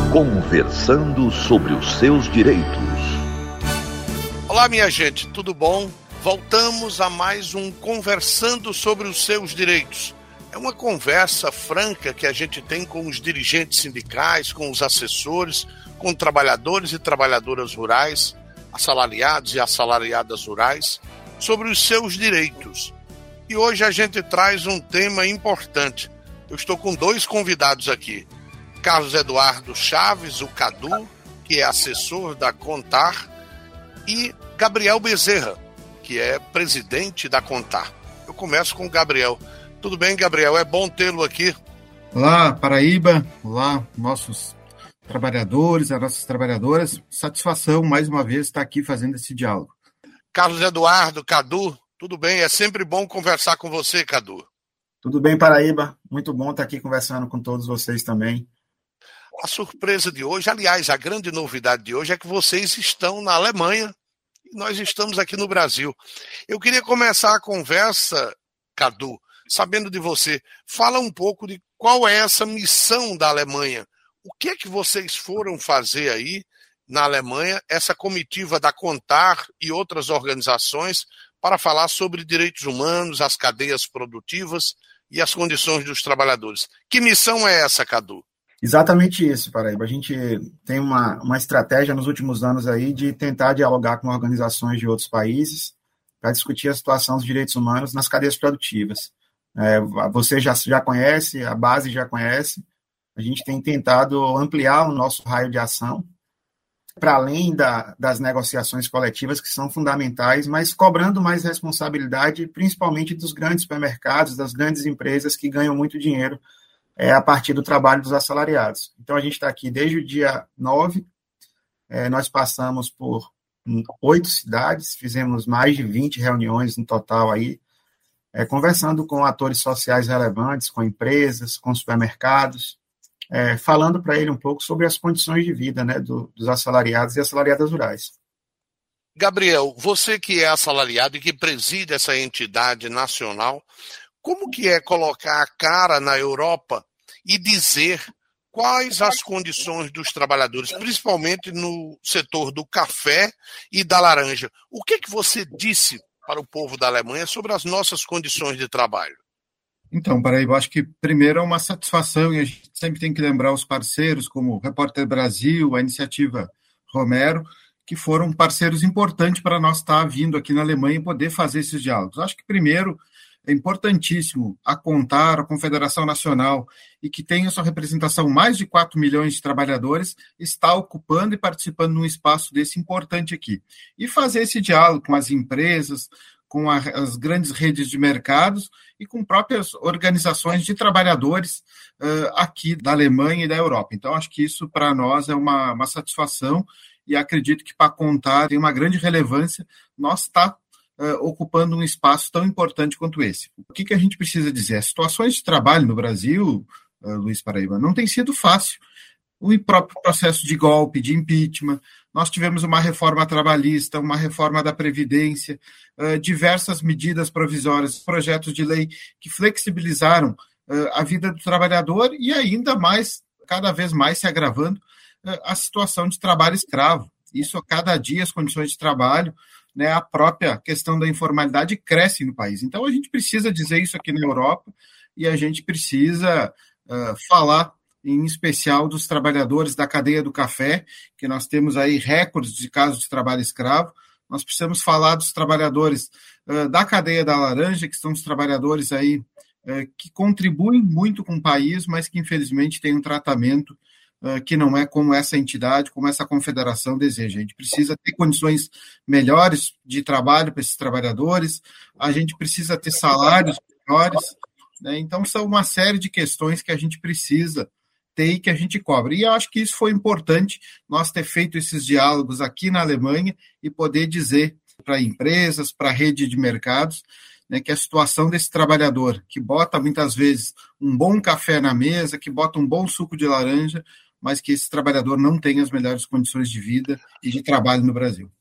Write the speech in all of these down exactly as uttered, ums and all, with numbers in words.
Conversando sobre os seus direitos. Olá, minha gente, tudo bom? Voltamos a mais um Conversando sobre os seus direitos. É uma conversa franca que a gente tem com os dirigentes sindicais, com os assessores, com trabalhadores e trabalhadoras rurais, assalariados e assalariadas rurais, sobre os seus direitos. E hoje a gente traz um tema importante. Eu estou com dois convidados aqui. Carlos Eduardo Chaves, o Cadu, que é assessor da Contar, e Gabriel Bezerra, que é presidente da Contar. Eu começo com o Gabriel. Tudo bem, Gabriel? É bom tê-lo aqui. Olá, Paraíba. Olá, nossos trabalhadores, as nossas trabalhadoras. Satisfação, mais uma vez, estar aqui fazendo esse diálogo. Carlos Eduardo, Cadu, tudo bem? É sempre bom conversar com você, Cadu. Tudo bem, Paraíba? Muito bom estar aqui conversando com todos vocês também. A surpresa de hoje, aliás, a grande novidade de hoje é que vocês estão na Alemanha e nós estamos aqui no Brasil. Eu queria começar a conversa, Cadu, sabendo de você. Fala um pouco de qual é essa missão da Alemanha. O que é que vocês foram fazer aí na Alemanha, essa comitiva da Contar e outras organizações, para falar sobre direitos humanos, as cadeias produtivas e as condições dos trabalhadores. Que missão é essa, Cadu? Exatamente isso, Paraíba. A gente tem uma, uma estratégia nos últimos anos aí de tentar dialogar com organizações de outros países para discutir a situação dos direitos humanos nas cadeias produtivas. É, você já, já conhece, a base já conhece. A gente tem tentado ampliar o nosso raio de ação para além da, das negociações coletivas, que são fundamentais, mas cobrando mais responsabilidade, principalmente dos grandes supermercados, das grandes empresas que ganham muito dinheiro é, a partir do trabalho dos assalariados. Então, a gente está aqui desde o dia nove, é, nós passamos por oito cidades, fizemos mais de vinte reuniões no total aí, é, conversando com atores sociais relevantes, com empresas, com supermercados, é, falando para ele um pouco sobre as condições de vida, né, do, dos assalariados e assalariadas rurais. Gabriel, você que é assalariado e que preside essa entidade nacional, como que é colocar a cara na Europa e dizer quais as condições dos trabalhadores, principalmente no setor do café e da laranja? O que que você disse para o povo da Alemanha sobre as nossas condições de trabalho? Então, Paraíba, eu acho que primeiro é uma satisfação e a gente sempre tem que lembrar os parceiros, como o Repórter Brasil, a Iniciativa Romero, que foram parceiros importantes para nós estar vindo aqui na Alemanha e poder fazer esses diálogos. Acho que primeiro é importantíssimo a Contar, a Confederação Nacional, e que tem a sua representação, mais de quatro milhões de trabalhadores, está ocupando e participando num espaço desse importante aqui. E fazer esse diálogo com as empresas, com a, as grandes redes de mercados e com próprias organizações de trabalhadores uh, aqui da Alemanha e da Europa. Então, acho que isso, para nós, é uma, uma satisfação e acredito que, para Contar, tem uma grande relevância nós estar Uh, ocupando um espaço tão importante quanto esse. O que, que a gente precisa dizer? As situações de trabalho no Brasil, uh, Luiz Paraíba, não tem sido fácil. O próprio processo de golpe, de impeachment, nós tivemos uma reforma trabalhista, uma reforma da Previdência, uh, diversas medidas provisórias, projetos de lei que flexibilizaram uh, a vida do trabalhador e ainda mais, cada vez mais se agravando, uh, a situação de trabalho escravo. Isso, a cada dia, as condições de trabalho, né, a própria questão da informalidade cresce no país. Então, a gente precisa dizer isso aqui na Europa e a gente precisa uh, falar, em especial, dos trabalhadores da cadeia do café, que nós temos aí recordes de casos de trabalho escravo. Nós precisamos falar dos trabalhadores uh, da cadeia da laranja, que são os trabalhadores aí uh, que contribuem muito com o país, mas que, infelizmente, têm um tratamento que não é como essa entidade, como essa confederação deseja. A gente precisa ter condições melhores de trabalho para esses trabalhadores, a gente precisa ter salários melhores, né? Então, são uma série de questões que a gente precisa ter e que a gente cobra. E eu acho que isso foi importante, nós ter feito esses diálogos aqui na Alemanha e poder dizer para empresas, para a rede de mercados, né, que a situação desse trabalhador, que bota muitas vezes um bom café na mesa, que bota um bom suco de laranja, mas que esse trabalhador não tem as melhores condições de vida e de trabalho no Brasil.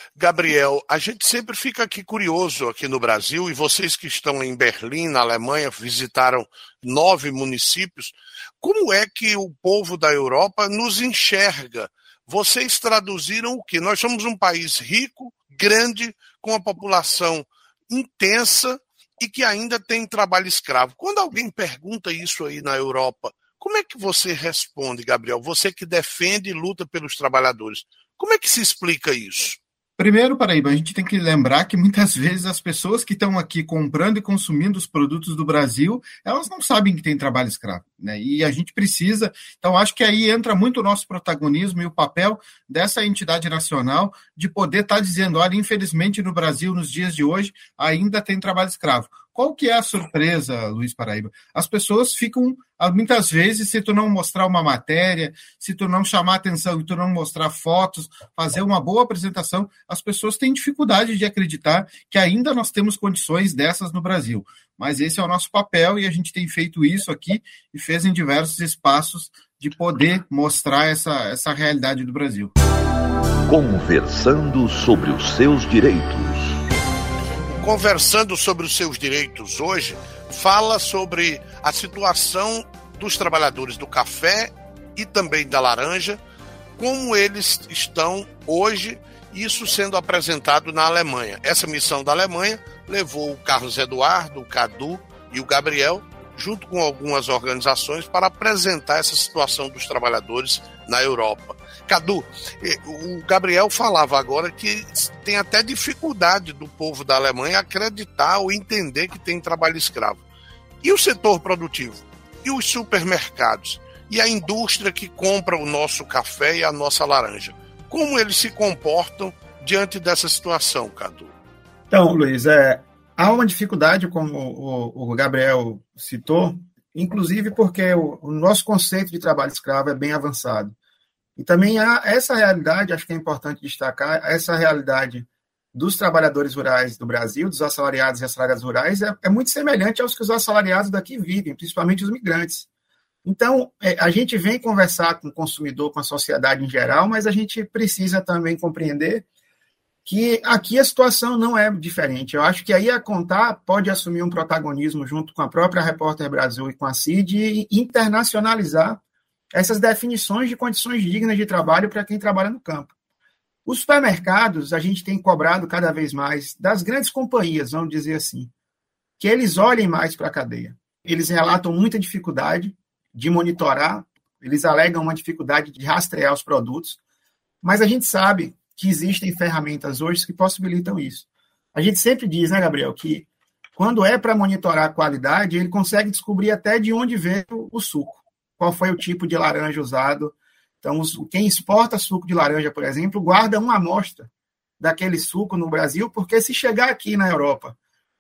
Gabriel, a gente sempre fica aqui curioso aqui no Brasil, e vocês que estão em Berlim, na Alemanha, visitaram nove municípios, como é que o povo da Europa nos enxerga? Vocês traduziram o quê? Nós somos um país rico, grande, com uma população intensa e que ainda tem trabalho escravo. Quando alguém pergunta isso aí na Europa, como é que você responde, Gabriel? Você que defende e luta pelos trabalhadores. Como é que se explica isso? Primeiro, Paraíba, a gente tem que lembrar que muitas vezes as pessoas que estão aqui comprando e consumindo os produtos do Brasil, elas não sabem que tem trabalho escravo, né? E a gente precisa, então acho que aí entra muito o nosso protagonismo e o papel dessa entidade nacional de poder estar dizendo, olha, infelizmente no Brasil, nos dias de hoje, ainda tem trabalho escravo. Qual que é a surpresa, Luiz Paraíba? As pessoas ficam, muitas vezes, se tu não mostrar uma matéria, se tu não chamar atenção e tu não mostrar fotos, fazer uma boa apresentação, as pessoas têm dificuldade de acreditar que ainda nós temos condições dessas no Brasil. Mas esse é o nosso papel e a gente tem feito isso aqui e fez em diversos espaços de poder mostrar essa, essa realidade do Brasil. Conversando sobre os seus direitos. Conversando sobre os seus direitos hoje, fala sobre a situação dos trabalhadores do café e também da laranja, como eles estão hoje, isso sendo apresentado na Alemanha. Essa missão da Alemanha levou o Carlos Eduardo, o Cadu e o Gabriel, junto com algumas organizações, para apresentar essa situação dos trabalhadores na Europa. Cadu, o Gabriel falava agora que tem até dificuldade do povo da Alemanha acreditar ou entender que tem trabalho escravo. E o setor produtivo? E os supermercados? E a indústria que compra o nosso café e a nossa laranja? Como eles se comportam diante dessa situação, Cadu? Então, Luiz, é, há uma dificuldade, como o, o Gabriel citou, inclusive porque o, o nosso conceito de trabalho escravo é bem avançado. E também há essa realidade, acho que é importante destacar, essa realidade dos trabalhadores rurais do Brasil, dos assalariados e assalariadas rurais, é, é muito semelhante aos que os assalariados daqui vivem, principalmente os migrantes. Então, é, a gente vem conversar com o consumidor, com a sociedade em geral, mas a gente precisa também compreender que aqui a situação não é diferente. Eu acho que aí a Contar pode assumir um protagonismo junto com a própria Repórter Brasil e com a C I D e internacionalizar essas definições de condições dignas de trabalho para quem trabalha no campo. Os supermercados, a gente tem cobrado cada vez mais das grandes companhias, vamos dizer assim, que eles olhem mais para a cadeia. Eles relatam muita dificuldade de monitorar, eles alegam uma dificuldade de rastrear os produtos, mas a gente sabe que existem ferramentas hoje que possibilitam isso. A gente sempre diz, né, Gabriel, que quando é para monitorar a qualidade, ele consegue descobrir até de onde veio o suco. Qual foi o tipo de laranja usado. Então, os, quem exporta suco de laranja, por exemplo, guarda uma amostra daquele suco no Brasil, porque se chegar aqui na Europa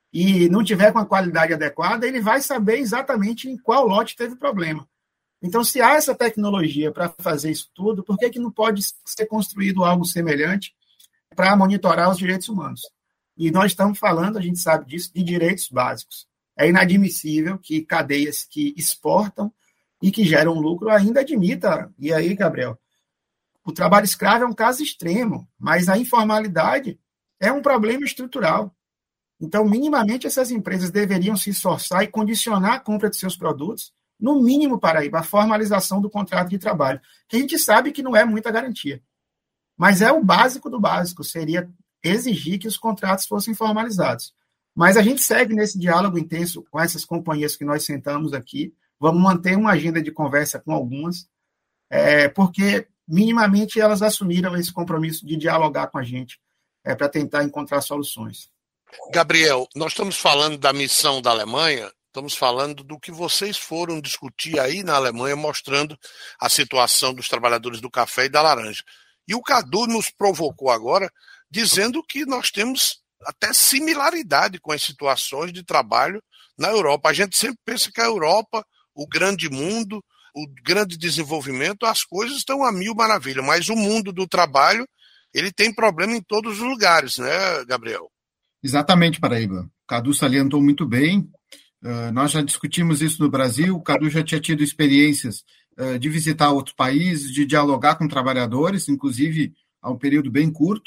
e não tiver com a qualidade adequada, ele vai saber exatamente em qual lote teve problema. Então, se há essa tecnologia para fazer isso tudo, por que, que não pode ser construído algo semelhante para monitorar os direitos humanos? E nós estamos falando, a gente sabe disso, de direitos básicos. É inadmissível que cadeias que exportam e que geram lucro ainda admita. E aí, Gabriel, o trabalho escravo é um caso extremo, mas a informalidade é um problema estrutural. Então, minimamente, essas empresas deveriam se esforçar e condicionar a compra de seus produtos, no mínimo, Paraíba, a formalização do contrato de trabalho, que a gente sabe que não é muita garantia. Mas é o básico do básico, seria exigir que os contratos fossem formalizados. Mas a gente segue nesse diálogo intenso com essas companhias que nós sentamos aqui. Vamos manter uma agenda de conversa com algumas, é, porque minimamente elas assumiram esse compromisso de dialogar com a gente é, para tentar encontrar soluções. Gabriel, nós estamos falando da missão da Alemanha, estamos falando do que vocês foram discutir aí na Alemanha, mostrando a situação dos trabalhadores do café e da laranja. E o Cadu nos provocou agora, dizendo que nós temos até similaridade com as situações de trabalho na Europa. A gente sempre pensa que a Europa, o grande mundo, o grande desenvolvimento, as coisas estão a mil maravilhas, mas o mundo do trabalho, ele tem problema em todos os lugares, né, Gabriel? Exatamente, Paraíba. O Cadu salientou muito bem. Uh, nós já discutimos isso no Brasil, o Cadu já tinha tido experiências uh, de visitar outros países, de dialogar com trabalhadores, inclusive há um período bem curto,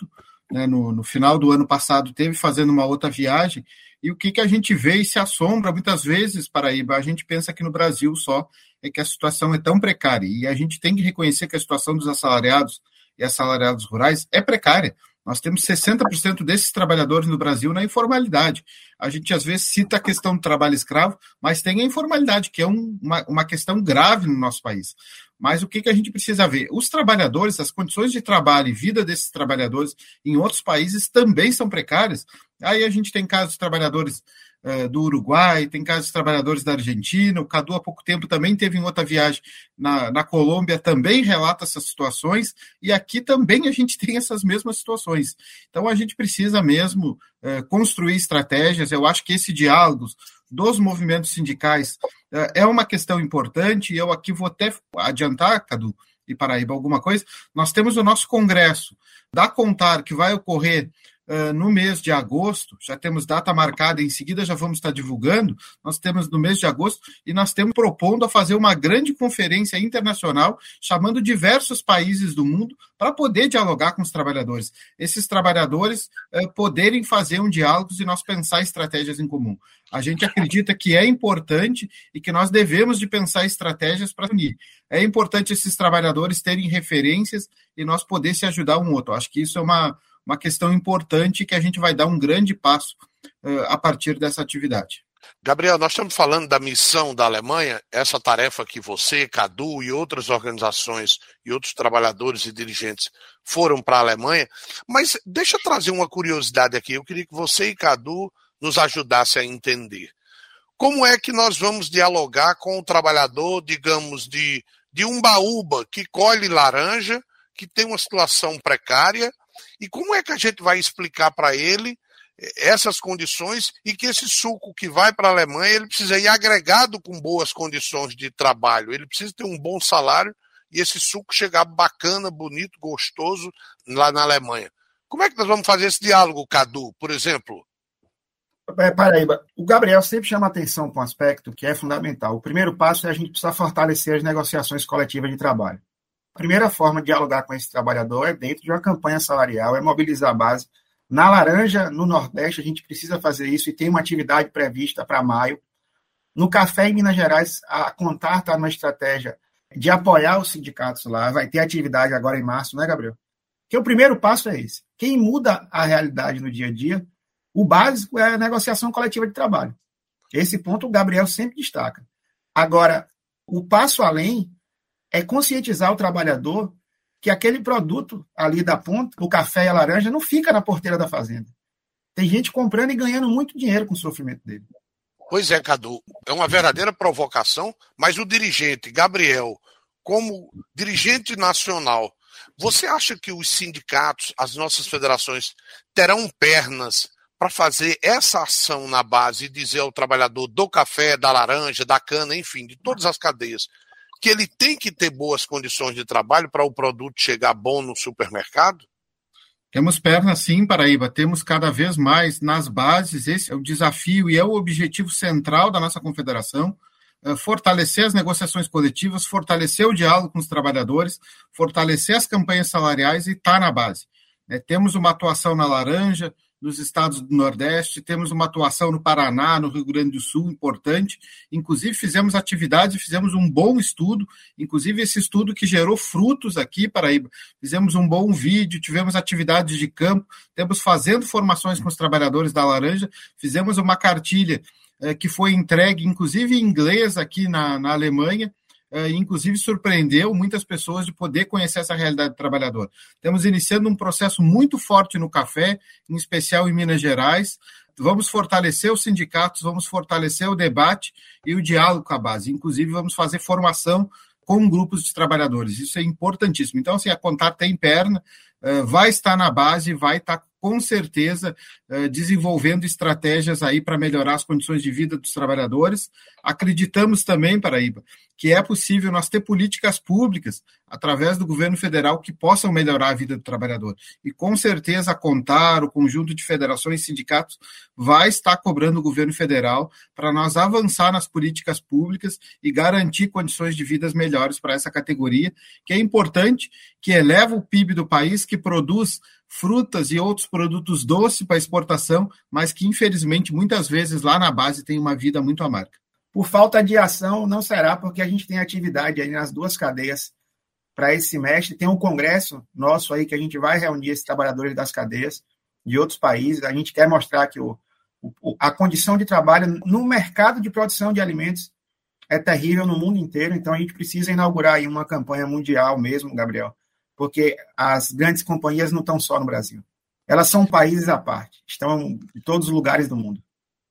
né, no, no final do ano passado, teve fazendo uma outra viagem, e o que, que a gente vê e se assombra muitas vezes, Paraíba, a gente pensa que no Brasil só é que a situação é tão precária, e a gente tem que reconhecer que a situação dos assalariados e assalariados rurais é precária. Nós temos sessenta por cento desses trabalhadores no Brasil na informalidade. A gente, às vezes, cita a questão do trabalho escravo, mas tem a informalidade, que é um, uma, uma questão grave no nosso país. Mas o que, que a gente precisa ver? Os trabalhadores, as condições de trabalho e vida desses trabalhadores em outros países também são precárias. Aí a gente tem casos de trabalhadores uh, do Uruguai, tem casos de trabalhadores da Argentina, o Cadu há pouco tempo também teve em outra viagem na, na Colômbia, também relata essas situações, e aqui também a gente tem essas mesmas situações. Então a gente precisa mesmo uh, construir estratégias. Eu acho que esse diálogo dos movimentos sindicais uh, é uma questão importante, e eu aqui vou até adiantar, Cadu e Paraíba, alguma coisa. Nós temos o nosso congresso da Contar, que vai ocorrer Uh, no mês de agosto, já temos data marcada, em seguida já vamos estar divulgando, nós temos no mês de agosto, e nós temos propondo a fazer uma grande conferência internacional, chamando diversos países do mundo para poder dialogar com os trabalhadores. Esses trabalhadores uh, poderem fazer um diálogo e nós pensar estratégias em comum. A gente acredita que é importante e que nós devemos de pensar estratégias para unir. É importante esses trabalhadores terem referências e nós poder se ajudar um outro. Acho que isso é uma uma questão importante que a gente vai dar um grande passo uh, a partir dessa atividade. Gabriel, nós estamos falando da missão da Alemanha, essa tarefa que você, Cadu e outras organizações e outros trabalhadores e dirigentes foram para a Alemanha, mas deixa eu trazer uma curiosidade aqui, eu queria que você e Cadu nos ajudassem a entender. Como é que nós vamos dialogar com o trabalhador, digamos, de, de Umbaúba, que colhe laranja, que tem uma situação precária, e como é que a gente vai explicar para ele essas condições e que esse suco que vai para a Alemanha, ele precisa ir agregado com boas condições de trabalho, ele precisa ter um bom salário e esse suco chegar bacana, bonito, gostoso lá na Alemanha. Como é que nós vamos fazer esse diálogo, Cadu, por exemplo? É, Paraíba, o Gabriel sempre chama atenção para um aspecto que é fundamental. O primeiro passo é a gente precisar fortalecer as negociações coletivas de trabalho. A primeira forma de dialogar com esse trabalhador é dentro de uma campanha salarial, é mobilizar a base. Na laranja, no Nordeste, a gente precisa fazer isso e tem uma atividade prevista para maio. No café, em Minas Gerais, a Contar está numa estratégia de apoiar os sindicatos lá. Vai ter atividade agora em março, né, Gabriel? Porque o primeiro passo é esse. Quem muda a realidade no dia a dia, o básico é a negociação coletiva de trabalho. Esse ponto o Gabriel sempre destaca. Agora, o passo além é conscientizar o trabalhador que aquele produto ali da ponta, o café e a laranja, não fica na porteira da fazenda. Tem gente comprando e ganhando muito dinheiro com o sofrimento dele. Pois é, Cadu, é uma verdadeira provocação, mas o dirigente, Gabriel, como dirigente nacional, você acha que os sindicatos, as nossas federações, terão pernas para fazer essa ação na base e dizer ao trabalhador do café, da laranja, da cana, enfim, de todas as cadeias, que ele tem que ter boas condições de trabalho para o produto chegar bom no supermercado? Temos pernas sim, Paraíba, temos cada vez mais nas bases, esse é o desafio e é o objetivo central da nossa confederação, fortalecer as negociações coletivas, fortalecer o diálogo com os trabalhadores, fortalecer as campanhas salariais e estar na base. É, temos uma atuação na laranja, nos estados do Nordeste, temos uma atuação no Paraná, no Rio Grande do Sul, importante. Inclusive, fizemos atividades, fizemos um bom estudo, inclusive esse estudo que gerou frutos aqui, Paraíba. Fizemos um bom vídeo, tivemos atividades de campo, temos fazendo formações com os trabalhadores da laranja, fizemos uma cartilha eh, que foi entregue, inclusive em inglês, aqui na, na Alemanha, Uh, inclusive surpreendeu muitas pessoas de poder conhecer essa realidade do trabalhador. Estamos iniciando um processo muito forte no café, em especial em Minas Gerais. Vamos fortalecer os sindicatos, vamos fortalecer o debate e o diálogo com a base. Inclusive, vamos fazer formação com grupos de trabalhadores. Isso é importantíssimo. Então, assim, a Contar tem perna, uh, vai estar na base, vai estar com certeza uh, desenvolvendo estratégias aí para melhorar as condições de vida dos trabalhadores. Acreditamos também, Paraíba, que é possível nós ter políticas públicas através do governo federal que possam melhorar a vida do trabalhador. E com certeza a Contar, o conjunto de federações e sindicatos vai estar cobrando o governo federal para nós avançar nas políticas públicas e garantir condições de vidas melhores para essa categoria, que é importante, que eleva o P I B do país, que que produz frutas e outros produtos doces para exportação, mas que, infelizmente, muitas vezes lá na base tem uma vida muito amarga. Por falta de ação, não será, porque a gente tem atividade aí nas duas cadeias para esse semestre. Tem um congresso nosso aí que a gente vai reunir esses trabalhadores das cadeias de outros países. A gente quer mostrar que o, o, a condição de trabalho no mercado de produção de alimentos é terrível no mundo inteiro, então a gente precisa inaugurar aí uma campanha mundial mesmo, Gabriel, porque as grandes companhias não estão só no Brasil. Elas são países à parte, estão em todos os lugares do mundo.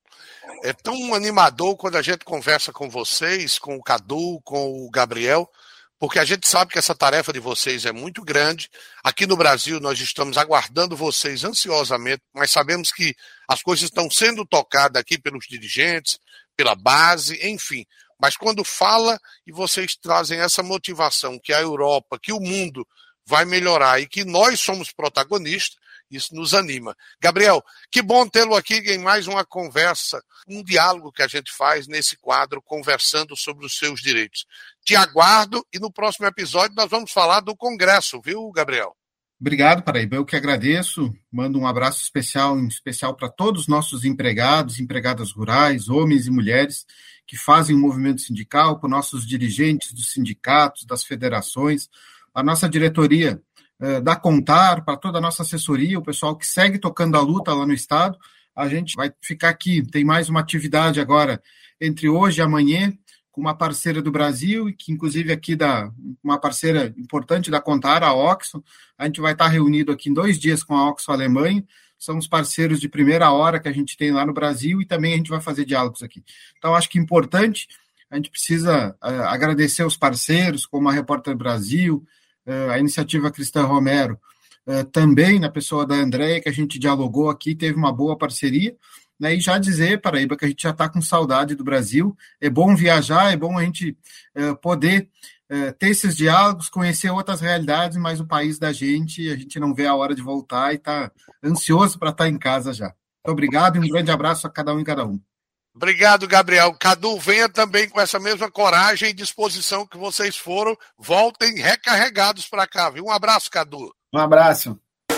É tão animador quando a gente conversa com vocês, com o Cadu, com o Gabriel, porque a gente sabe que essa tarefa de vocês é muito grande. Aqui no Brasil nós estamos aguardando vocês ansiosamente, mas sabemos que as coisas estão sendo tocadas aqui pelos dirigentes, pela base, enfim. Mas quando fala e vocês trazem essa motivação que a Europa, que o mundo vai melhorar e que nós somos protagonistas, isso nos anima. Gabriel, que bom tê-lo aqui em mais uma conversa, um diálogo que a gente faz nesse quadro, conversando sobre os seus direitos. Te aguardo e no próximo episódio nós vamos falar do Congresso, viu, Gabriel? Obrigado, Paraíba. Eu que agradeço. Mando um abraço especial, em especial para todos os nossos empregados, empregadas rurais, homens e mulheres que fazem o movimento sindical, para nossos dirigentes dos sindicatos, das federações, a nossa diretoria eh, da Contar, para toda a nossa assessoria, o pessoal que segue tocando a luta lá no Estado. A gente vai ficar aqui, tem mais uma atividade agora entre hoje e amanhã, com uma parceira do Brasil, e que inclusive aqui da uma parceira importante da Contar, a Oxfam. A gente vai estar reunido aqui em dois dias com a Oxfam Alemanha. São os parceiros de primeira hora que a gente tem lá no Brasil, e também a gente vai fazer diálogos aqui. Então, acho que é importante, a gente precisa uh, agradecer os parceiros, como a Repórter Brasil, uh, a Iniciativa Cristã Romero, uh, também na pessoa da Andréia, que a gente dialogou aqui, teve uma boa parceria. Né, e já dizer, Paraíba, que a gente já está com saudade do Brasil. É bom viajar, é bom a gente uh, poder uh, ter esses diálogos, conhecer outras realidades, mas o país da gente, a gente não vê a hora de voltar e está ansioso para estar em casa já. Muito obrigado e um grande abraço a cada um e cada um. Obrigado, Gabriel. Cadu, venha também com essa mesma coragem e disposição que vocês foram. Voltem recarregados para cá, viu? Um abraço, Cadu. Um abraço.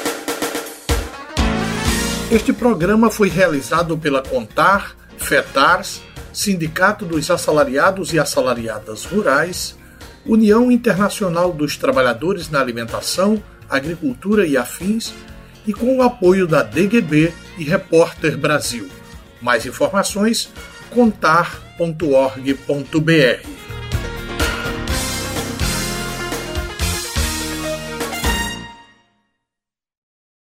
Este programa foi realizado pela Contar, FETARS, Sindicato dos Assalariados e Assalariadas Rurais, União Internacional dos Trabalhadores na Alimentação, Agricultura e Afins, e com o apoio da D G B e Repórter Brasil. Mais informações, contar ponto org ponto br.